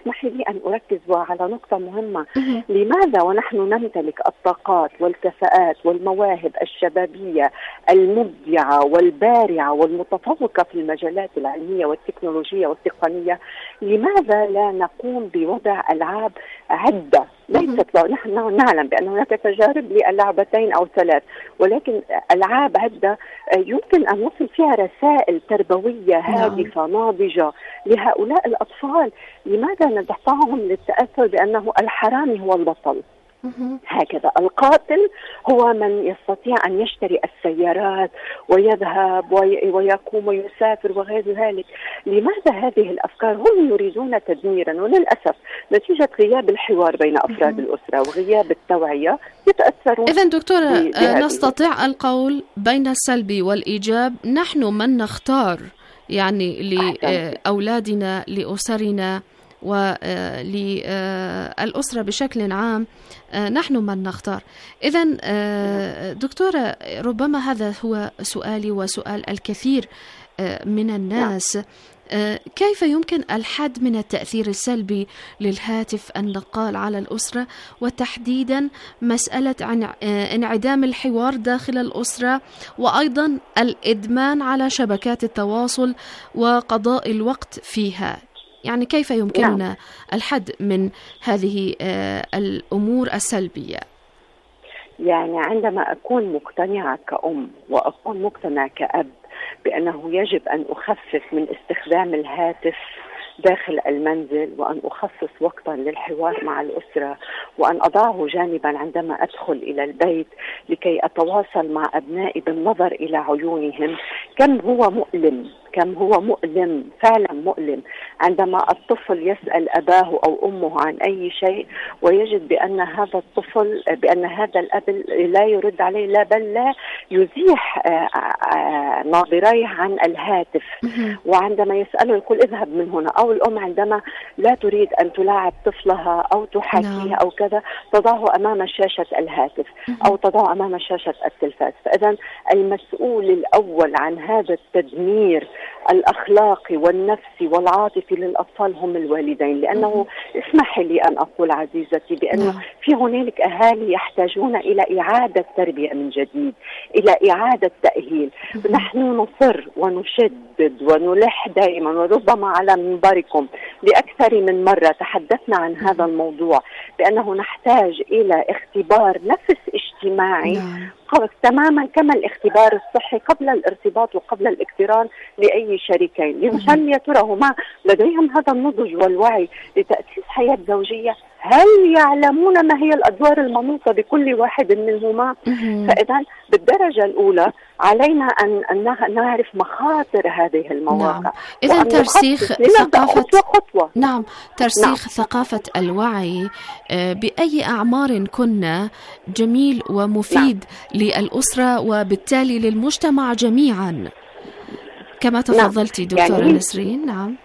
أن أركز على نقطة مهمة. لماذا ونحن نمتلك الطاقات والكفاءات والمواهب الشبابية المبدعة والبارعة والمتفوقة في المجالات العلمية والتكنولوجية والتقنية، لماذا لا نقوم بوضع ألعاب عدة؟ ليست نحن نعلم بأن هناك تجارب للعبتين أو 3، ولكن ألعاب عدة يمكن أن نصل فيها رسائل تربوية هادفة ناضجة لهؤلاء الأطفال. لماذا ندفعهم للتأثر بأنه الحرامي هو البطل؟ هكذا القاتل هو من يستطيع أن يشتري السيارات ويذهب ويقوم ويسافر وغير ذلك. لماذا هذه الأفكار؟ هم يريدون تدميرا، وللأسف نتيجة غياب الحوار بين أفراد الأسرة وغياب التوعية يتأثرون. إذن دكتورة، نستطيع القول بين السلب والإيجاب نحن من نختار، يعني لأولادنا لأسرنا وللأسرة بشكل عام نحن من نختار. إذن دكتورة، ربما هذا هو سؤالي وسؤال الكثير من الناس، كيف يمكن الحد من التأثير السلبي للهاتف النقال على الأسرة، وتحديدا مسألة عن انعدام الحوار داخل الأسرة، وأيضا الإدمان على شبكات التواصل وقضاء الوقت فيها؟ يعني كيف يمكننا الحد من هذه الأمور السلبية؟ يعني عندما أكون مقتنعة كأم وأكون مقتنعة كأب بأنه يجب أن أخفف من استخدام الهاتف داخل المنزل، وأن أخصص وقتا للحوار مع الأسرة، وأن أضعه جانبا عندما أدخل إلى البيت لكي أتواصل مع أبنائي بالنظر إلى عيونهم، كم هو مؤلم فعلا مؤلم عندما الطفل يسأل أباه أو أمه عن أي شيء ويجد بأن هذا الطفل بأن هذا الأب لا يرد عليه، لا بل لا يزيح ناظريه عن الهاتف. وعندما يسأله يقول اذهب من هنا، أو الأم عندما لا تريد أن تلاعب طفلها أو تحاكيه أو كذا تضعه أمام شاشة الهاتف أو تضعه أمام شاشة التلفاز. فإذا المسؤول الأول عن هذا التدمير الأخلاقي والنفسي والعاطفي للأطفال هم الوالدين، لأنه اسمح لي أن أقول عزيزتي بأنه في هنالك أهالي يحتاجون إلى إعادة تربية من جديد، إلى إعادة تأهيل. نحن نصر ونشدد ونلح دائما، وربما على منبركم لأكثر من مرة تحدثنا عن هذا الموضوع، بأنه نحتاج إلى اختبار نفس اجتماعي تماما كما الاختبار الصحي قبل الارتباط وقبل الاقتران لأي شريكين، لمشان يا ترى هما لديهم هذا النضج والوعي لتأسيس حياة زوجية؟ هل يعلمون ما هي الأدوار المنوطة بكل واحد منهما؟ فإذا بالدرجة الأولى علينا أن نعرف مخاطر هذه المواقع. إذا ترسيخ ثقافة ترسيخ ثقافة الوعي بأي أعمار كنا جميل ومفيد للأسرة وبالتالي للمجتمع جميعا كما تفضلتي دكتورة نسرين.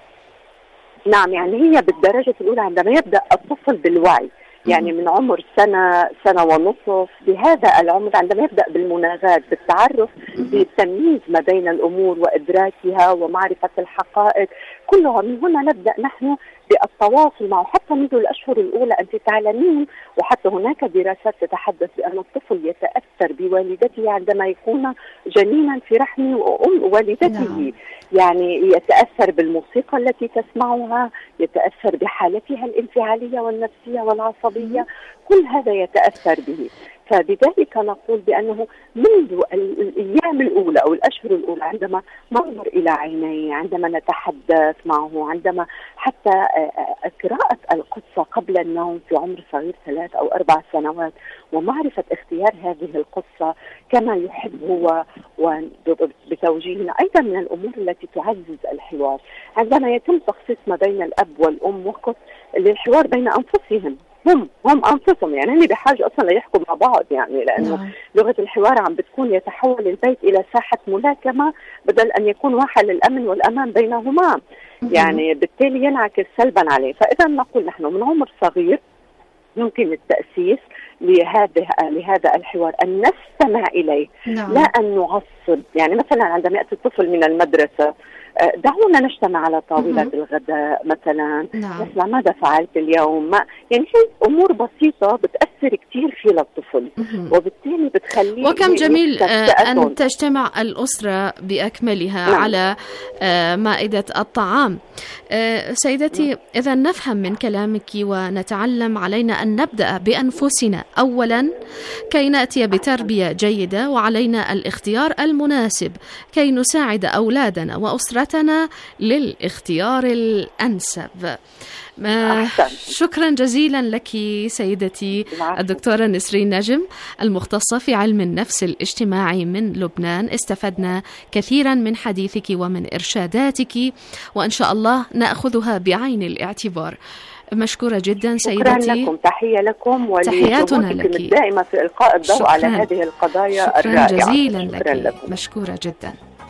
نعم، يعني هي بالدرجة الأولى عندما يبدأ الطفل بالوعي، يعني من عمر سنة ونصف، بهذا العمر عندما يبدأ بالمناغات، بالتعرف، بالتمييز ما بين الأمور وإدراكها ومعرفة الحقائق كلها، من هنا نبدأ نحن بالتواصل معه حتى منذ الأشهر الأولى. أنت تعلمين، وحتى هناك دراسات تتحدث بأن الطفل يتأثر بوالدته عندما يكون جنينا في رحم والدته. يعني يتأثر بالموسيقى التي تسمعها، يتأثر بحالتها الانفعالية والنفسية والعصبية، كل هذا يتأثر به. فبذلك نقول بأنه منذ الأيام الأولى أو الأشهر الأولى عندما ننظر إلى عينيه، عندما نتحدث معه، عندما حتى قراءة القصة قبل النوم في عمر صغير 3 أو 4 سنوات، ومعرفة اختيار هذه القصة كما يحب هو وبتوجيهنا، أيضا من الأمور التي تعزز الحوار. عندما يتم تخصيص ما بين الأب والأم وقت للحوار بين أنفسهم، هم أنفسهم، يعني هن بحاجة أصلا ليحكوا مع بعض، يعني لأنه لغة الحوار عم بتكون يتحول البيت إلى ساحة ملاكمة بدل أن يكون واحد للأمن والأمان بينهما، يعني بالتالي ينعكس سلبا عليه. فإذا نقول نحن من عمر صغير يمكن التأسيس لهذا الحوار، أن نستمع إليه لا أن نعصب. يعني مثلا عندما يأتي الطفل من المدرسة دعونا نجتمع على طاولة الغداء مثلا، نسمع ماذا فعلت اليوم، يعني هي أمور بسيطة بتأثر كتير في الطفل، وبالتالي بتخليه. وكم جميل أن تجتمع الأسرة بأكملها على مائدة الطعام. سيدتي، إذا نفهم من كلامك ونتعلم علينا أن نبدأ بأنفسنا أولا كي نأتي بتربية جيدة، وعلينا الاختيار المناسب كي نساعد أولادنا وأسرتنا للاختيار الأنسب. شكرا جزيلا لك سيدتي الدكتورة نسرين نجم، المختصة في علم النفس الاجتماعي من لبنان. استفدنا كثيرا من حديثك ومن إرشاداتك، وإن شاء الله نأخذها بعين الاعتبار. مشكورة جدا سيدتي. شكرا لكم، تحية لكم تحياتنا لك دائما في إلقاء الضوء على هذه القضايا الرائعة. شكرا جزيلا لك، مشكورة جدا.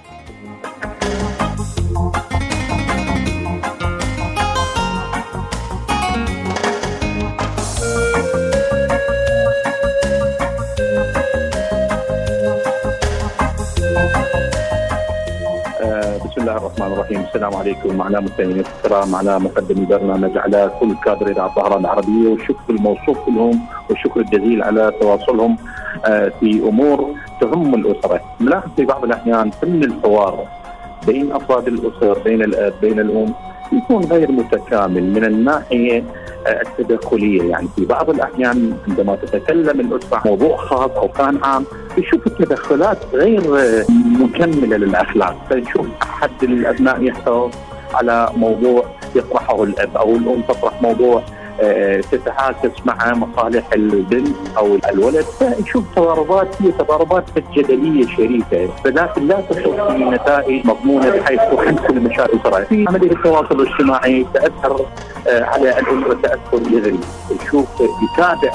بسم الله الرحمن الرحيم. السلام عليكم. معنا مستمعين الكرام، معنا مقدمي برنامج، على كل كادر إذاعة الظهران العربية، والشكر الموصوف لهم والشكر الجزيل على تواصلهم في أمور تهم الأسرة. نلاحظ في بعض الأحيان تم الحوار بين أفراد الأسر، بين الأب بين الأم، يكون غير متكامل من الناحية التدخلية. يعني في بعض الأحيان عندما تتكلم الأسرة موضوع خاص أو كان عام، يشوف التدخلات غير مكملة للأخلاق. فنشوف أحد الأبناء يحتوي على موضوع يطرحه الأب، أو الأم تطرح موضوع تتعاكس مع مصالح البنت أو الولد، فنشوف تضاربات، هي تضاربات جدلية شريفة، ولكن لا تصل في نتائج مضمونة بحيث تحسن المشاعر الأسرية. في عملية التواصل الاجتماعي تأثر على الأسرة تأثر جذري. نشوف يتابع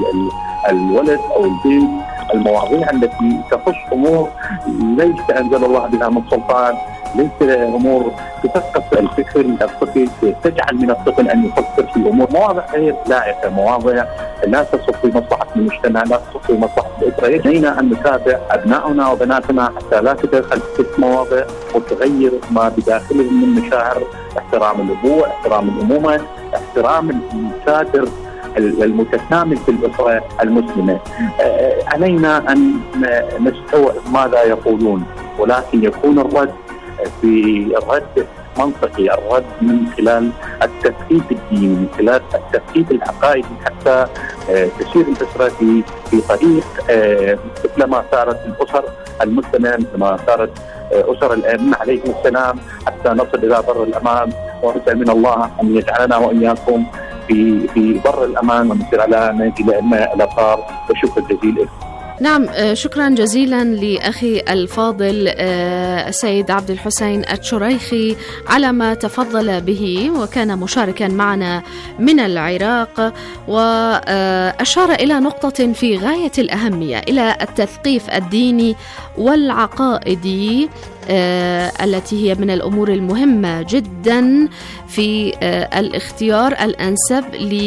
الولد أو البنت المواضيع التي تخص أمور ليس أنزل الله بها من سلطان، ليس أمور تثقف الفكر الطفل، تجعل من الطفل أن يفكر في أمور مواضيع غير لائقة، مواضيع لا تصب في مصلحة المجتمع، لا تصب في مصلحة الأسرة. علينا أن نتابع أبنائنا وبناتنا حتى لا تدخل في المواضيع وتغير ما بداخلهم من مشاعر، احترام الأبوة، احترام الأمومة، احترام الكادر المتكامل في الأسرة المسلمة. علينا أن نستوعب ماذا يقولون، ولكن يكون الرد في الرد منطقي، الرد من خلال التثقيف الديني، من خلال التثقيف العقائدي، حتى تسير الأسرة في طريق مثلما سارت الأسر المسلمة، مثلما سارت أسر الأئمة عليهم السلام، حتى نصل إلى بر الأمان. ونسأل من الله أن يجعلنا وإياكم في بر الأمان ونسير على نهج الأئمة الأطهار. وشكرا جزيلا. نعم، شكرا جزيلا لأخي الفاضل السيد عبد الحسين الشريخي على ما تفضل به، وكان مشاركا معنا من العراق، وأشار إلى نقطة في غاية الأهمية، إلى التثقيف الديني والعقائدي التي هي من الأمور المهمة جدا في الاختيار الأنسب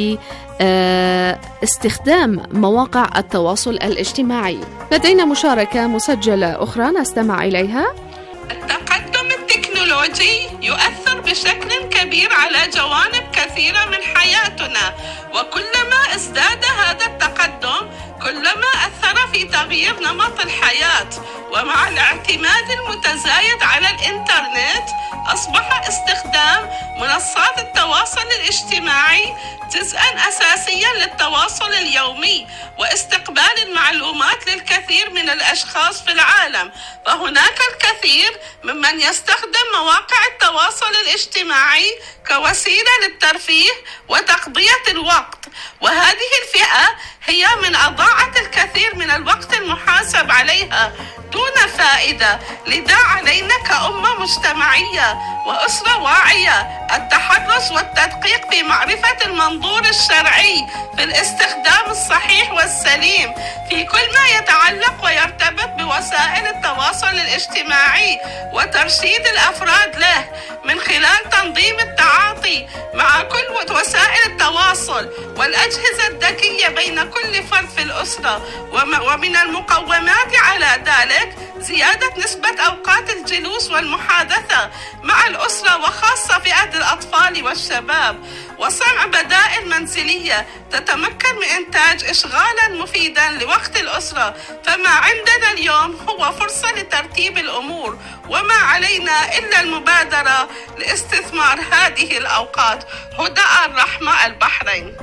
لاستخدام مواقع التواصل الاجتماعي. لدينا مشاركة مسجلة أخرى نستمع إليها. التقدم التكنولوجي يؤثر بشكل كبير على جوانب كثيرة من حياتنا، وكلما ازداد هذا التقدم كلما أثر في تغيير نمط الحياة. ومع الاعتماد المتزايد على الإنترنت أصبح استخدام منصات التواصل الاجتماعي جزءاً أساسياً للتواصل اليومي واستقبال المعلومات للكثير من الأشخاص في العالم. فهناك الكثير ممن يستخدم مواقع التواصل الاجتماعي كوسيلة للترفيه وتقضية الوقت، وهذه الفئة هي من أضاعت الكثير من الوقت المحاسب عليها دون فائدة. لذا علينا كأمة مجتمعية وأسرة واعية التحرص والتدقيق في معرفة المنظور الشرعي في الاستخدام الصحيح والسليم في كل ما يتعلق ويرتبط بوسائل التواصل الاجتماعي، وترشيد الأفراد له من خلال تنظيم التعاطي مع كل وسائل التواصل والأجهزة الذكية بين كل فرد في الأسرة. ومن المقومات على ذلك زيادة نسبة أوقات الجلوس والمحادثة مع الأسرة وخاصة فئة الأطفال والشباب، وصنع بدائل منزلية تتمكن من إنتاج إشغالا مفيدا لوقت الأسرة. فما عندنا اليوم هو فرصة لترتيب الأمور، وما علينا إلا المبادرة لاستثمار هذه الأوقات. هدى الرحمة، البحرين.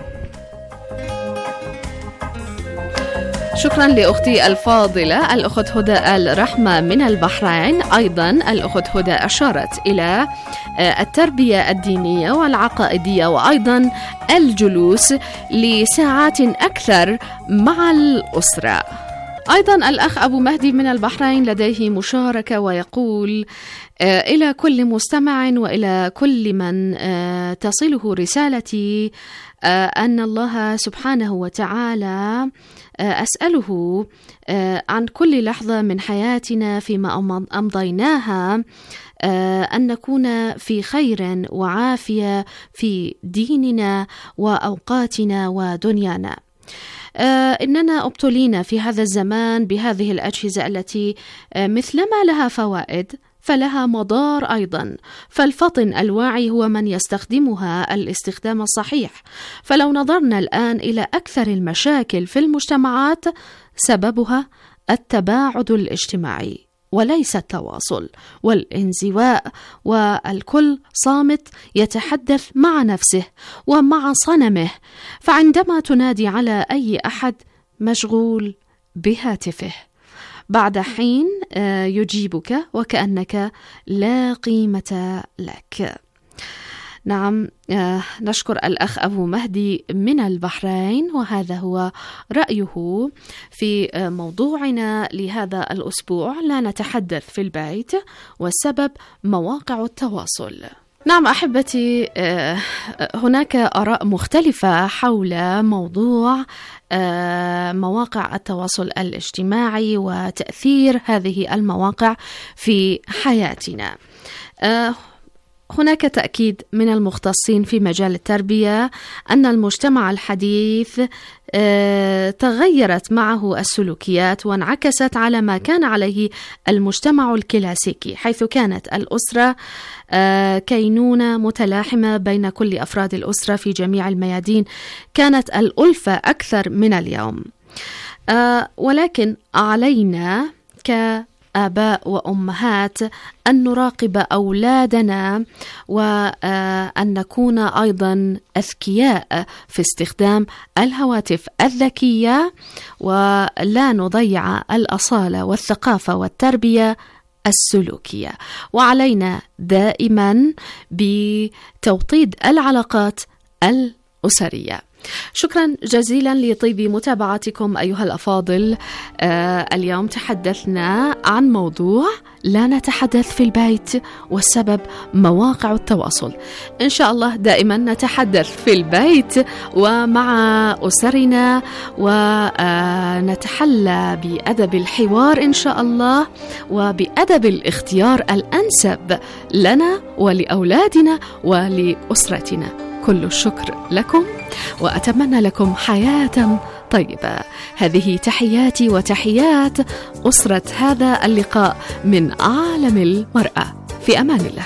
شكرا لأختي الفاضلة الأخت هدى الرحمة من البحرين. أيضا الأخت هدى أشارت إلى التربية الدينية والعقائدية، وأيضا الجلوس لساعات أكثر مع الأسرة. أيضا الأخ أبو مهدي من البحرين لديه مشاركة ويقول: إلى كل مستمع وإلى كل من تصله رسالتي أن الله سبحانه وتعالى أسأله عن كل لحظة من حياتنا فيما أمضيناها أن نكون في خير وعافية في ديننا وأوقاتنا ودنيانا. إننا ابتلينا في هذا الزمان بهذه الأجهزة التي مثلما لها فوائد فلها مضار أيضا، فالفطن الواعي هو من يستخدمها الاستخدام الصحيح. فلو نظرنا الآن إلى أكثر المشاكل في المجتمعات سببها التباعد الاجتماعي وليس التواصل والانزواء، والكل صامت يتحدث مع نفسه ومع صنمه، فعندما تنادي على أي أحد مشغول بهاتفه، بعد حين يجيبك وكأنك لا قيمة لك. نعم، نشكر الأخ أبو مهدي من البحرين، وهذا هو رأيه في موضوعنا لهذا الأسبوع. لا نتحدث في البيت، والسبب مواقع التواصل. نعم أحبتي، هناك آراء مختلفة حول موضوع مواقع التواصل الاجتماعي وتأثير هذه المواقع في حياتنا. هناك تأكيد من المختصين في مجال التربية أن المجتمع الحديث تغيرت معه السلوكيات وانعكست على ما كان عليه المجتمع الكلاسيكي، حيث كانت الأسرة كينونة متلاحمة بين كل أفراد الأسرة في جميع الميادين. كانت الألفة أكثر من اليوم، ولكن علينا كآباء وأمهات أن نراقب أولادنا، وأن نكون أيضا أذكياء في استخدام الهواتف الذكية، ولا نضيع الأصالة والثقافة والتربية السلوكية. وعلينا دائما بتوطيد العلاقات الأسرية. شكرا جزيلا لطيب متابعتكم أيها الأفاضل. اليوم تحدثنا عن موضوع لا نتحدث في البيت، والسبب مواقع التواصل. إن شاء الله دائما نتحدث في البيت ومع أسرنا، ونتحلى بأدب الحوار إن شاء الله، وبأدب الاختيار الأنسب لنا ولأولادنا ولأسرتنا. كل الشكر لكم، وأتمنى لكم حياة طيبة. هذه تحياتي وتحيات أسرة هذا اللقاء من عالم المرأة. في أمان الله.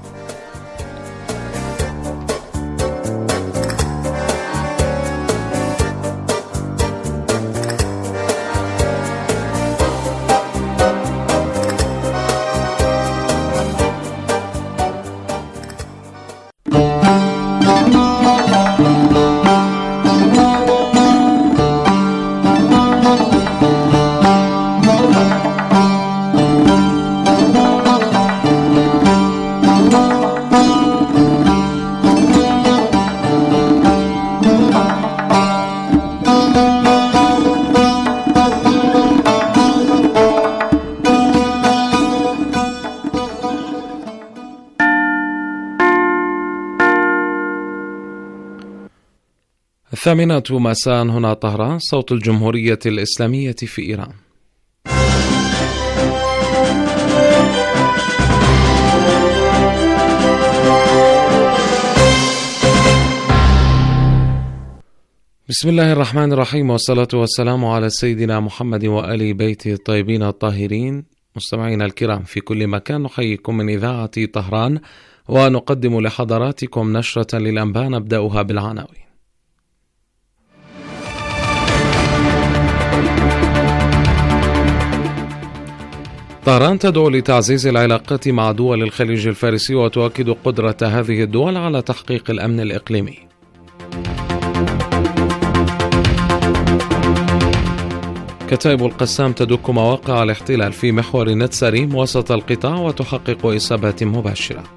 الثامنة مساء هنا طهران، صوت الجمهورية الإسلامية في إيران. بسم الله الرحمن الرحيم، والصلاة والسلام على سيدنا محمد وآل بيته الطيبين الطاهرين. مستمعينا الكرام في كل مكان، نحييكم من إذاعة طهران ونقدم لحضراتكم نشرة للأنباء نبدأها بالعناوين. طهران تدعو لتعزيز العلاقات مع دول الخليج الفارسي وتؤكد قدرة هذه الدول على تحقيق الأمن الإقليمي. كتائب القسام تدك مواقع الاحتلال في محور نتساريم وسط القطاع وتحقق إصابات مباشرة.